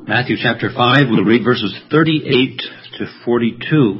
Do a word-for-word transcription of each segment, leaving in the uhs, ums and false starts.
Matthew chapter five, we'll read verses thirty-eight to forty-two.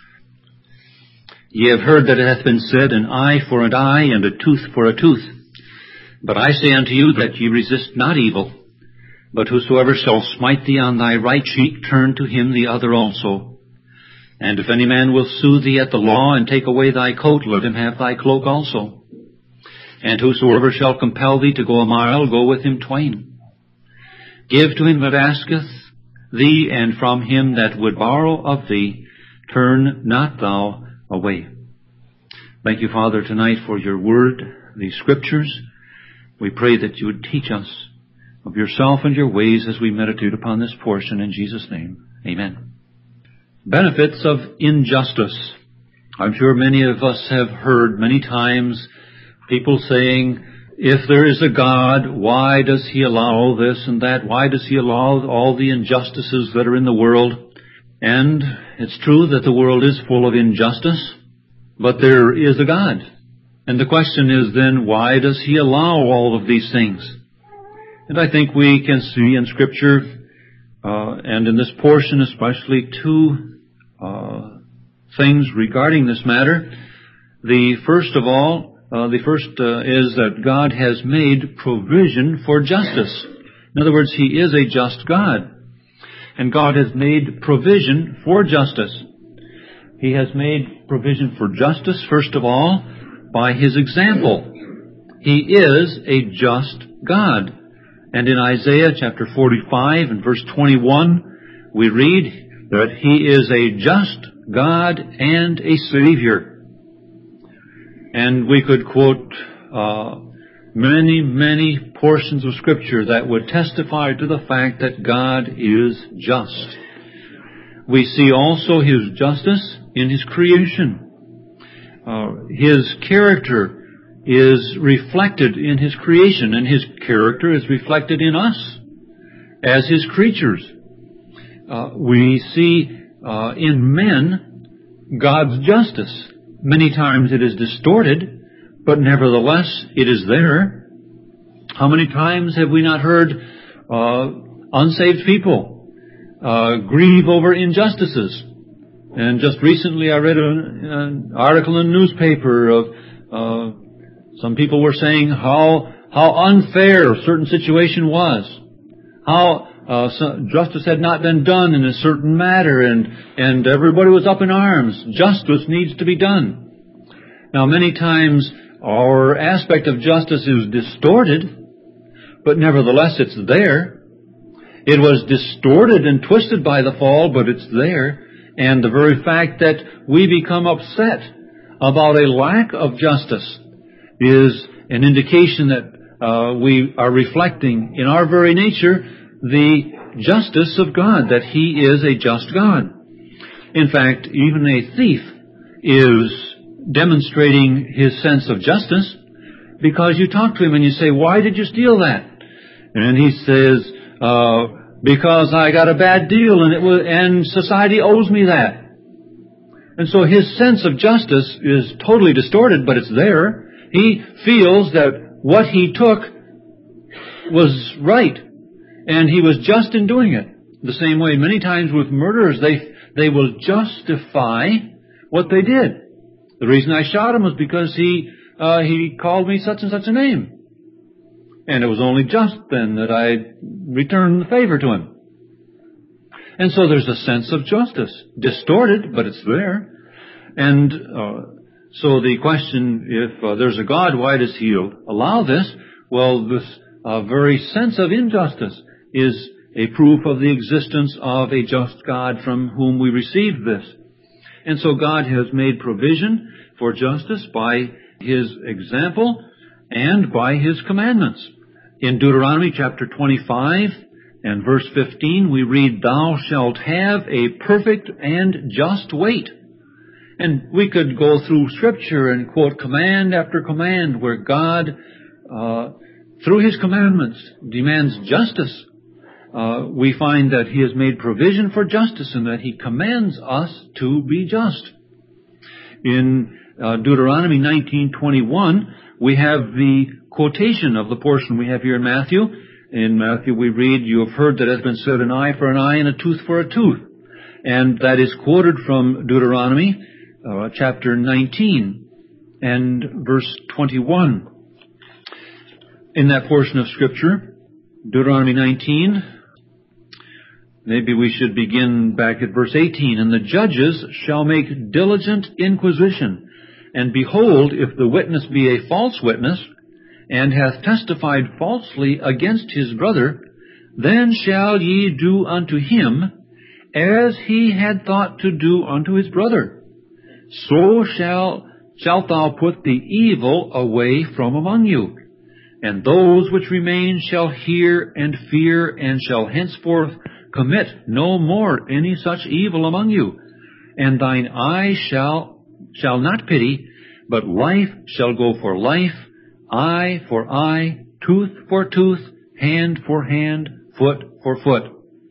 Ye have heard that it hath been said, an eye for an eye, and a tooth for a tooth. But I say unto you that ye resist not evil, but whosoever shall smite thee on thy right cheek, turn to him the other also. And if any man will sue thee at the law, and take away thy coat, let him have thy cloak also. And whosoever shall compel thee to go a mile, go with him twain. Give to him that asketh thee, and from him that would borrow of thee, turn not thou away. Thank you, Father, tonight for your word, these scriptures. We pray that you would teach us of yourself and your ways as we meditate upon this portion. In Jesus' name, amen. Benefits of injustice. I'm sure many of us have heard many times people saying, if there is a God, why does he allow this and that? Why does he allow all the injustices that are in the world? And it's true that the world is full of injustice, but there is a God. And the question is then, why does he allow all of these things? And I think we can see in Scripture, uh, and in this portion especially, two uh, things regarding this matter. The first of all, Uh, the first uh, is that God has made provision for justice. In other words, he is a just God. And God has made provision for justice. He has made provision for justice, first of all, by his example. He is a just God. And in Isaiah chapter forty-five and verse twenty-one, we read that he is a just God and a Savior. And we could quote uh, many, many portions of Scripture that would testify to the fact that God is just. We see also his justice in his creation. Uh, his character is reflected in his creation, and his character is reflected in us as his creatures. Uh, we see uh, in men God's justice. Many times it is distorted, but nevertheless it is there. How many times have we not heard uh, unsaved people uh, grieve over injustices? And just recently I read an, an article in the newspaper of uh, some people were saying how how unfair a certain situation was, how uh, so justice had not been done in a certain matter, and and everybody was up in arms. Justice needs to be done. Now, many times our aspect of justice is distorted, but nevertheless it's there. It was distorted and twisted by the fall, but it's there. And the very fact that we become upset about a lack of justice is an indication that uh, we are reflecting in our very nature the justice of God, that he is a just God. In fact, even a thief is demonstrating his sense of justice, because you talk to him and you say, why did you steal that? And he says, uh, because I got a bad deal and it was, and society owes me that. And so his sense of justice is totally distorted, but it's there. He feels that what he took was right, and he was just in doing it. The same way many times with murderers, they, they will justify what they did. The reason I shot him was because he uh, he called me such and such a name. And it was only just then that I returned the favor to him. And so there's a sense of justice. Distorted, but it's there. And uh, so the question, if uh, there's a God, why does he allow this? Well, this uh, very sense of injustice is a proof of the existence of a just God from whom we receive this. And so God has made provision for justice by his example and by his commandments. In Deuteronomy chapter twenty-five and verse fifteen, we read, thou shalt have a perfect and just weight. And we could go through Scripture and quote command after command where God, uh, through his commandments, demands justice. Uh, we find that he has made provision for justice and that he commands us to be just. In uh, Deuteronomy nineteen twenty-one, we have the quotation of the portion we have here in Matthew. In Matthew we read, "You have heard that it has been said, an eye for an eye and a tooth for a tooth." And that is quoted from Deuteronomy uh, chapter nineteen and verse twenty-one. In that portion of Scripture, Deuteronomy nineteen, maybe we should begin back at verse eighteen. "And the judges shall make diligent inquisition, and behold, if the witness be a false witness, and hath testified falsely against his brother, then shall ye do unto him as he had thought to do unto his brother. So shall shalt thou put the evil away from among you. And those which remain shall hear and fear, and shall henceforth commit no more any such evil among you. And thine eye shall shall not pity, but life shall go for life, eye for eye, tooth for tooth, hand for hand, foot for foot."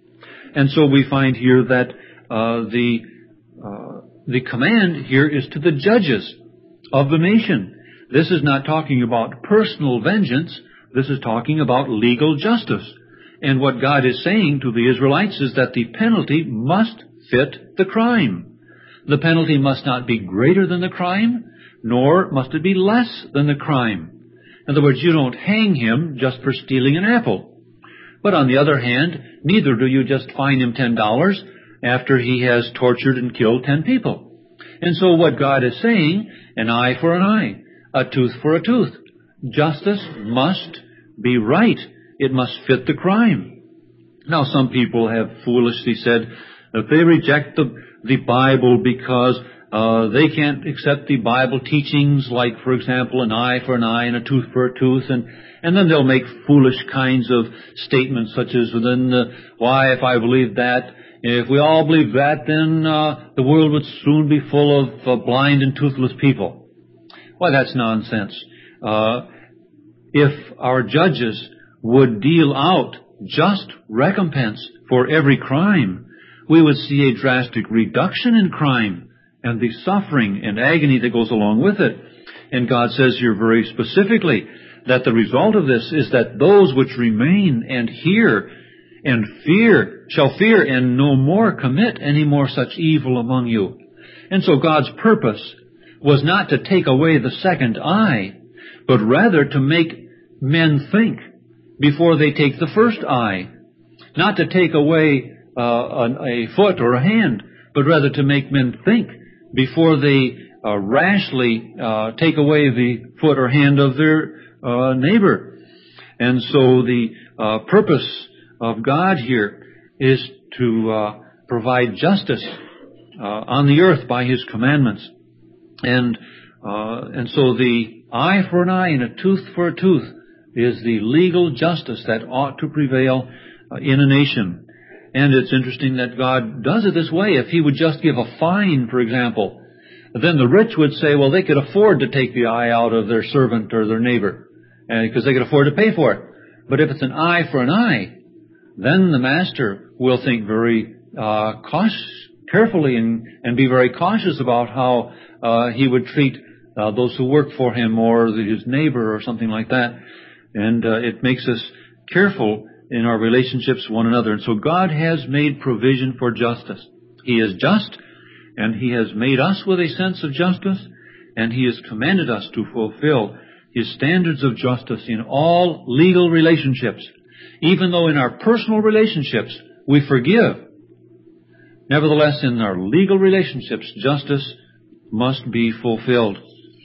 And so we find here that uh, the uh, the command here is to the judges of the nation. This is not talking about personal vengeance. This is talking about legal justice. And what God is saying to the Israelites is that the penalty must fit the crime. The penalty must not be greater than the crime, nor must it be less than the crime. In other words, you don't hang him just for stealing an apple. But on the other hand, neither do you just fine him ten dollars after he has tortured and killed ten people. And so what God is saying, an eye for an eye, a tooth for a tooth. Justice must be right. It must fit the crime. Now, some people have foolishly said that they reject the, the Bible because uh, they can't accept the Bible teachings like, for example, an eye for an eye and a tooth for a tooth, and And then they'll make foolish kinds of statements such as, well, then, uh, why, if I believe that, if we all believe that, then uh, the world would soon be full of uh, blind and toothless people. Why, that's nonsense. Uh, if our judges would deal out just recompense for every crime, we would see a drastic reduction in crime and the suffering and agony that goes along with it. And God says here very specifically that the result of this is that those which remain and hear and fear shall fear and no more commit any more such evil among you. And so God's purpose was not to take away the second eye, but rather to make men think before they take the first eye. Not to take away uh, a foot or a hand, but rather to make men think before they uh, rashly uh, take away the foot or hand of their Uh, neighbor. And so the uh, purpose of God here is to uh, provide justice uh, on the earth by His commandments. And uh, and so the eye for an eye and a tooth for a tooth is the legal justice that ought to prevail uh, in a nation. And it's interesting that God does it this way. If He would just give a fine, for example, then the rich would say, well, they could afford to take the eye out of their servant or their neighbor, because they could afford to pay for it. But if it's an eye for an eye, then the master will think very uh, cautious, carefully and, and be very cautious about how uh, he would treat uh, those who work for him or his neighbor or something like that. And uh, it makes us careful in our relationships with one another. And so God has made provision for justice. He is just, and He has made us with a sense of justice, and He has commanded us to fulfill His standards of justice in all legal relationships. Even though in our personal relationships we forgive, nevertheless in our legal relationships justice must be fulfilled.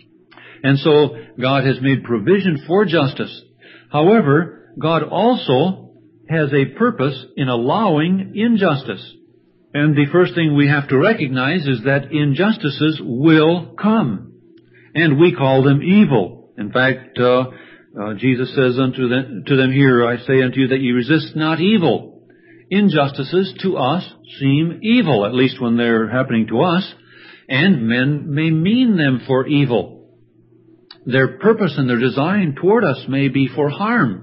And so God has made provision for justice. However, God also has a purpose in allowing injustice. And the first thing we have to recognize is that injustices will come, and we call them evil. In fact, uh, uh, Jesus says unto them, to them here, I say unto you that ye resist not evil. Injustices to us seem evil, at least when they're happening to us, and men may mean them for evil. Their purpose and their design toward us may be for harm.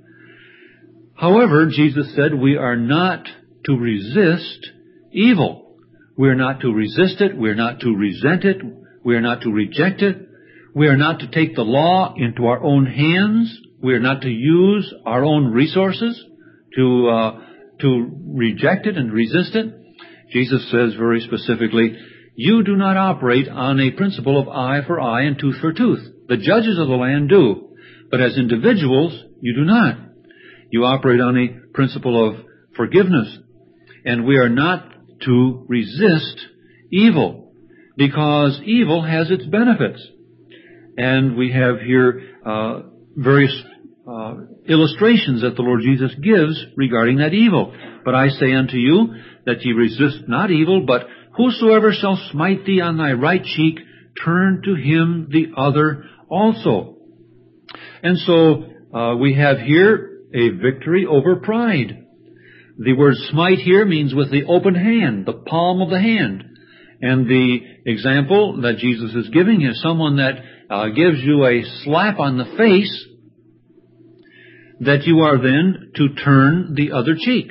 However, Jesus said we are not to resist evil. We're not to resist it. We're not to resent it. We're not to reject it. We are not to take the law into our own hands We are not to use our own resources to uh, to reject it and resist it. Jesus says very specifically, you do not operate on a principle of eye for eye and tooth for tooth. The judges of the land do, but as individuals, you do not. You operate on a principle of forgiveness, and we are not to resist evil, because evil has its benefits. And we have here uh, various uh, illustrations that the Lord Jesus gives regarding that evil. But I say unto you that ye resist not evil, but whosoever shall smite thee on thy right cheek, turn to him the other also. And so uh, we have here a victory over pride. The word smite here means with the open hand, the palm of the hand. And the example that Jesus is giving is someone that uh, gives you a slap on the face, that you are then to turn the other cheek.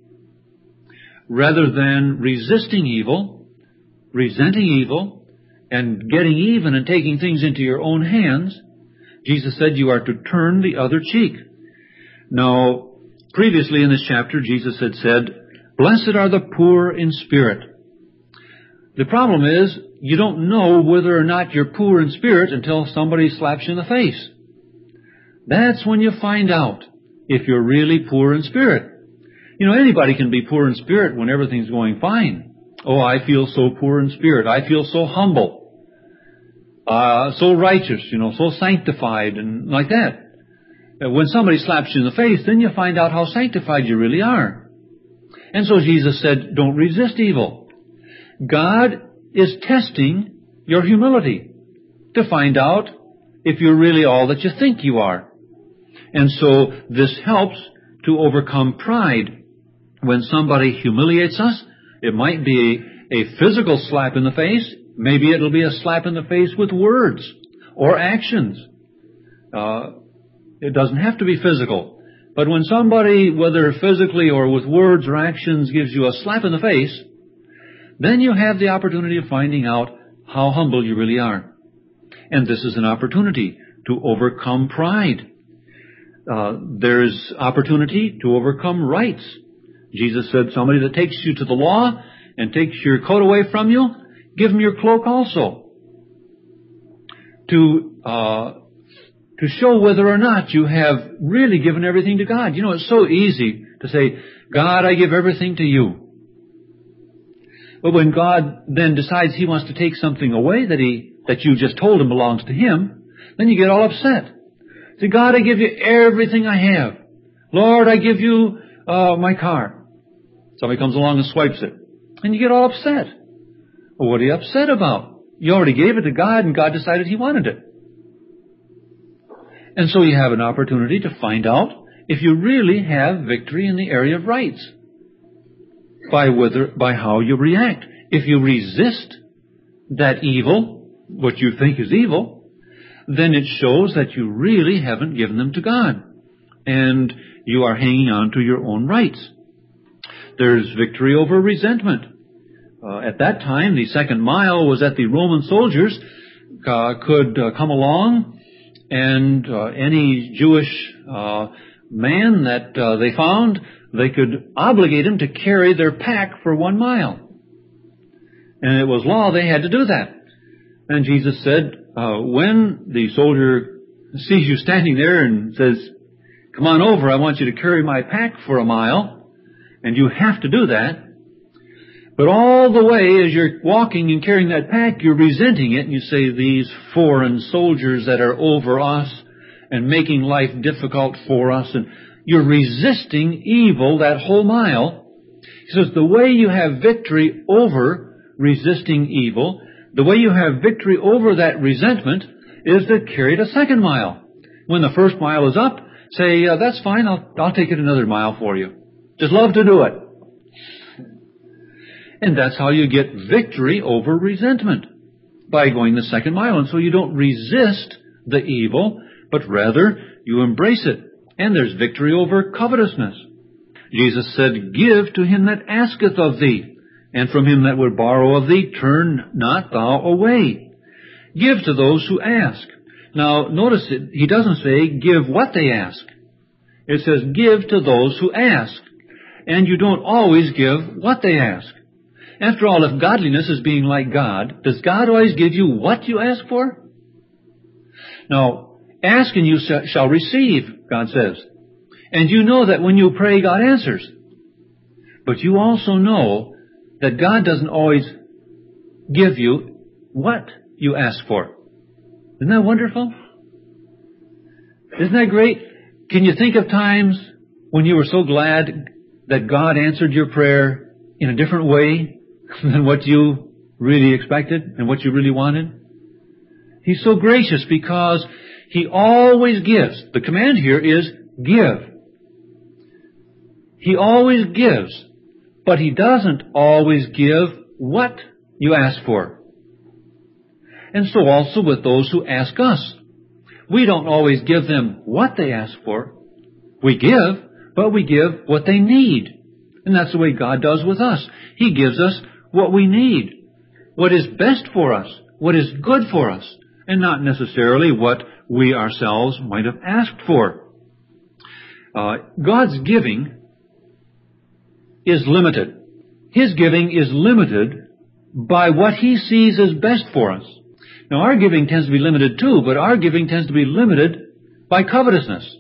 Rather than resisting evil, resenting evil, and getting even and taking things into your own hands, Jesus said you are to turn the other cheek. Now, previously in this chapter, Jesus had said, blessed are the poor in spirit. The problem is, you don't know whether or not you're poor in spirit until somebody slaps you in the face. That's when you find out if you're really poor in spirit. You know, anybody can be poor in spirit when everything's going fine. Oh, I feel so poor in spirit. I feel so humble, uh, so righteous, you know, so sanctified and like that. When somebody slaps you in the face, then you find out how sanctified you really are. And so Jesus said, don't resist evil. God is testing your humility to find out if you're really all that you think you are. And so this helps to overcome pride. When somebody humiliates us, it might be a, a physical slap in the face. Maybe it'll be a slap in the face with words or actions. Uh, it doesn't have to be physical. But when somebody, whether physically or with words or actions, gives you a slap in the face, then you have the opportunity of finding out how humble you really are. And this is an opportunity to overcome pride. Uh, there's opportunity to overcome rights. Jesus said, somebody that takes you to the law and takes your coat away from you, give him your cloak also. To, uh, to show whether or not you have really given everything to God. You know, it's so easy to say, God, I give everything to you. But when God then decides He wants to take something away that He, that you just told Him belongs to Him, then you get all upset. Say, God, I give you everything I have. Lord, I give you, uh, my car. Somebody comes along and swipes it. And you get all upset. Well, what are you upset about? You already gave it to God and God decided He wanted it. And so you have an opportunity to find out if you really have victory in the area of rights. By whether, by how you react. If you resist that evil, what you think is evil, then it shows that you really haven't given them to God. And you are hanging on to your own rights. There's victory over resentment. Uh, at that time, the second mile was that the Roman soldiers uh, could uh, come along and uh, any Jewish uh, man that uh, they found, they could obligate him to carry their pack for one mile. And it was law, they had to do that. And Jesus said, uh, when the soldier sees you standing there and says, come on over, I want you to carry my pack for a mile, and you have to do that, but all the way as you're walking and carrying that pack, you're resenting it, and you say, these foreign soldiers that are over us and making life difficult for us, and you're resisting evil that whole mile. He says the way you have victory over resisting evil, the way you have victory over that resentment is to carry it a second mile. When the first mile is up, say, uh, that's fine, I'll, I'll take it another mile for you. Just love to do it. And that's how you get victory over resentment, by going the second mile. And so you don't resist the evil, but rather you embrace it. And there's victory over covetousness. Jesus said, give to him that asketh of thee, and from him that would borrow of thee, turn not thou away. Give to those who ask. Now, notice it, he doesn't say give what they ask. It says give to those who ask. And you don't always give what they ask. After all, if godliness is being like God, does God always give you what you ask for? Now, ask and you shall receive, God says. And you know that when you pray, God answers. But you also know that God doesn't always give you what you ask for. Isn't that wonderful? Isn't that great? Can you think of times when you were so glad that God answered your prayer in a different way than what you really expected and what you really wanted? He's so gracious because He always gives. The command here is give. He always gives, but He doesn't always give what you ask for. And so also with those who ask us. We don't always give them what they ask for. We give, but we give what they need. And that's the way God does with us. He gives us what we need, what is best for us, what is good for us, and not necessarily what we ourselves might have asked for. Uh, God's giving is limited. His giving is limited by what He sees as best for us. Now, our giving tends to be limited too, but our giving tends to be limited by covetousness.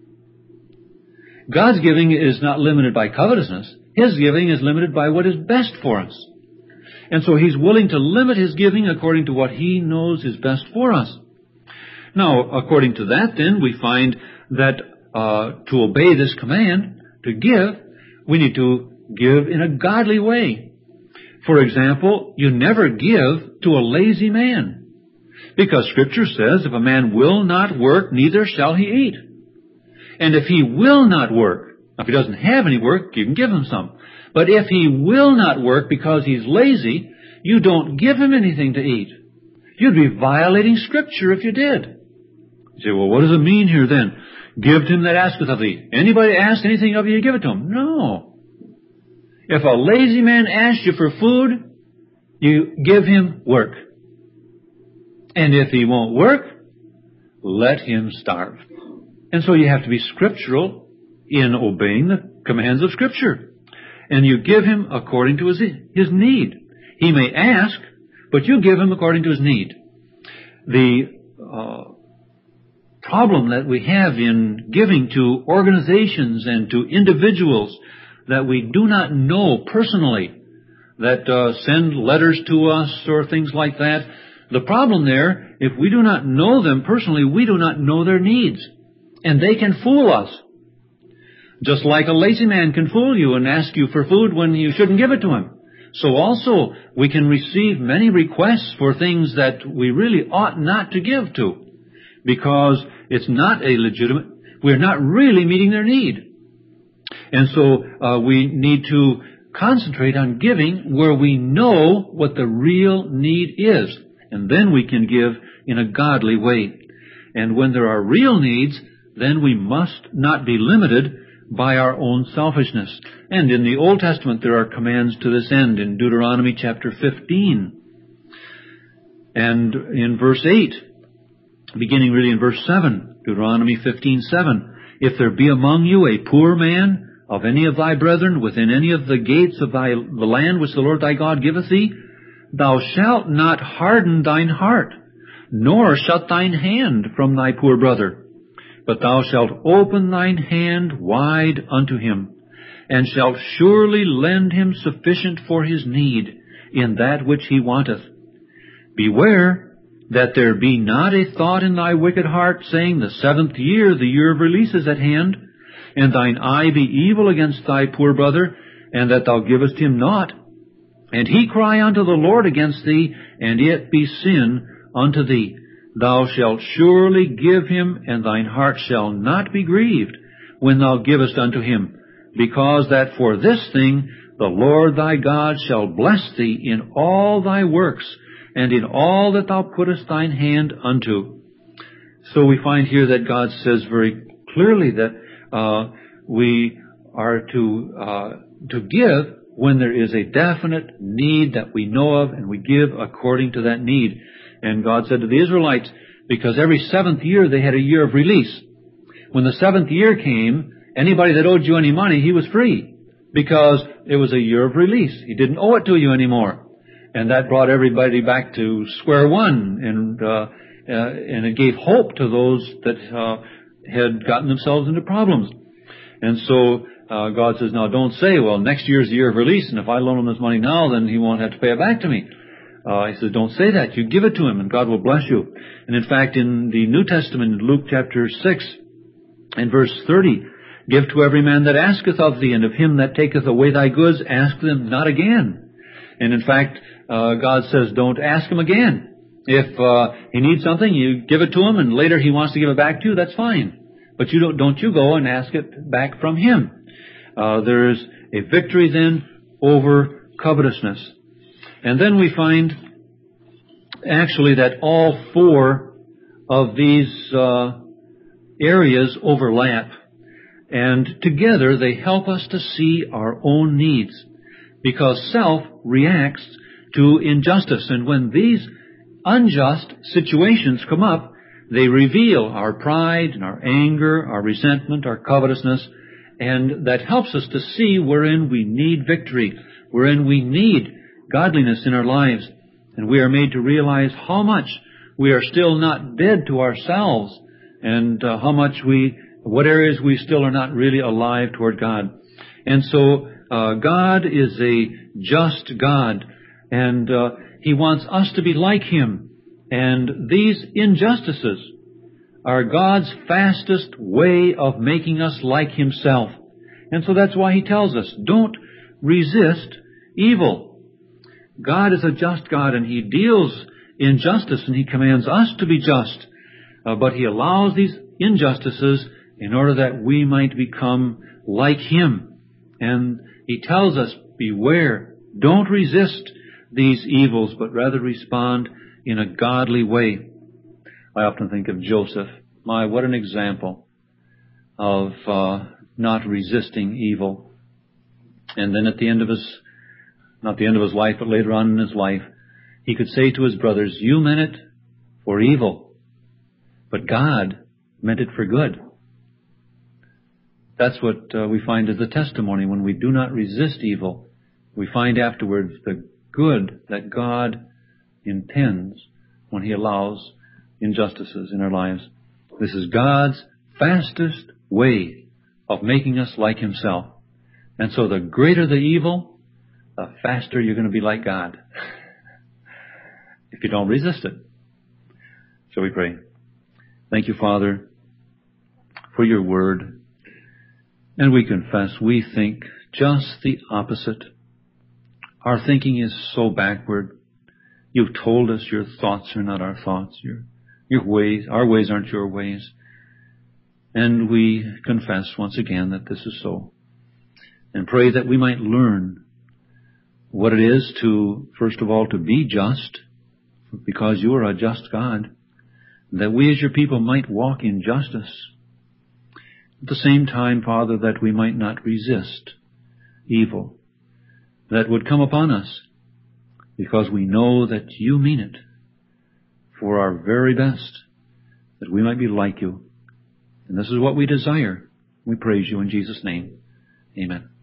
God's giving is not limited by covetousness. His giving is limited by what is best for us. And so He's willing to limit His giving according to what He knows is best for us. Now, according to that, then, we find that uh, to obey this command, to give, we need to give in a godly way. For example, you never give to a lazy man. Because Scripture says, if a man will not work, neither shall he eat. And if he will not work, if he doesn't have any work, you can give him some. But if he will not work because he's lazy, you don't give him anything to eat. You'd be violating Scripture if you did. You say, well, what does it mean here then? Give to him that asketh of thee. Anybody ask anything of you, you give it to him. No. If a lazy man asks you for food, you give him work. And if he won't work, let him starve. And so you have to be scriptural in obeying the commands of Scripture. And you give him according to his, his need. He may ask, but you give him according to his need. The uh, problem that we have in giving to organizations and to individuals that we do not know personally, that uh, send letters to us or things like that, the problem there, if we do not know them personally, we do not know their needs. And they can fool us. Just like a lazy man can fool you and ask you for food when you shouldn't give it to him. So also, we can receive many requests for things that we really ought not to give to, because it's not a legitimate, we're not really meeting their need. And so uh, we need to concentrate on giving where we know what the real need is. And then we can give in a godly way. And when there are real needs, then we must not be limited by our own selfishness. And in the Old Testament, there are commands to this end in Deuteronomy chapter fifteen. And in verse eight, beginning really in verse seven, Deuteronomy fifteen seven, if there be among you a poor man of any of thy brethren within any of the gates of thy the land which the Lord thy God giveth thee, thou shalt not harden thine heart, nor shut thine hand from thy poor brother. But thou shalt open thine hand wide unto him, and shalt surely lend him sufficient for his need in that which he wanteth. Beware that there be not a thought in thy wicked heart, saying, the seventh year, the year of release is at hand, and thine eye be evil against thy poor brother, and that thou givest him naught. And he cry unto the Lord against thee, and it be sin unto thee. Thou shalt surely give him, and thine heart shall not be grieved when thou givest unto him, because that for this thing the Lord thy God shall bless thee in all thy works, and in all that thou puttest thine hand unto. So we find here that God says very clearly that uh, we are to uh, to give when there is a definite need that we know of, and we give according to that need. And God said to the Israelites, because every seventh year they had a year of release. When the seventh year came, anybody that owed you any money, he was free, because it was a year of release. He didn't owe it to you anymore. And that brought everybody back to square one, and uh, uh, and it gave hope to those that uh, had gotten themselves into problems. And so uh, God says, now don't say, well, next year's the year of release, and if I loan him this money now, then he won't have to pay it back to me. Uh, he says, don't say that. You give it to him, and God will bless you. And in fact, in the New Testament, in Luke chapter six and verse thirty, give to every man that asketh of thee, and of him that taketh away thy goods, ask them not again. And in fact, uh, God says, don't ask him again. If uh, he needs something, you give it to him, and later he wants to give it back to you, that's fine. But you don't, don't you go and ask it back from him. Uh, there's a victory then over covetousness. And then we find actually that all four of these uh, areas overlap. And together they help us to see our own needs, because self reacts to injustice. And when these unjust situations come up, they reveal our pride and our anger, our resentment, our covetousness, and that helps us to see wherein we need victory, wherein we need godliness in our lives. And we are made to realize how much we are still not dead to ourselves, and uh, how much we, what areas we still are not really alive toward God. And so uh, God is a just God, and uh, He wants us to be like Him. And these injustices are God's fastest way of making us like Himself. And so that's why He tells us, don't resist evil. God is a just God, and He deals in justice, and He commands us to be just. Uh, but He allows these injustices in order that we might become like Him. And He tells us, beware, don't resist these evils, but rather respond in a godly way. I often think of Joseph. My, what an example of uh, not resisting evil. And then at the end of his, not the end of his life, but later on in his life, he could say to his brothers, you meant it for evil, but God meant it for good. That's what uh, we find as a testimony. When we do not resist evil, we find afterwards the good that God intends when He allows injustices in our lives. This is God's fastest way of making us like Himself. And so the greater the evil, the faster you're going to be like God, if you don't resist it. So we pray. Thank you, Father, for your word. And we confess we think just the opposite. Our thinking is so backward. You've told us your thoughts are not our thoughts. Your, your ways, our ways aren't your ways. And we confess once again that this is so. And pray that we might learn what it is to, first of all, to be just, because you are a just God. That we as your people might walk in justice. At the same time, Father, that we might not resist evil that would come upon us, because we know that you mean it for our very best, that we might be like you. And this is what we desire. We praise you in Jesus' name. Amen.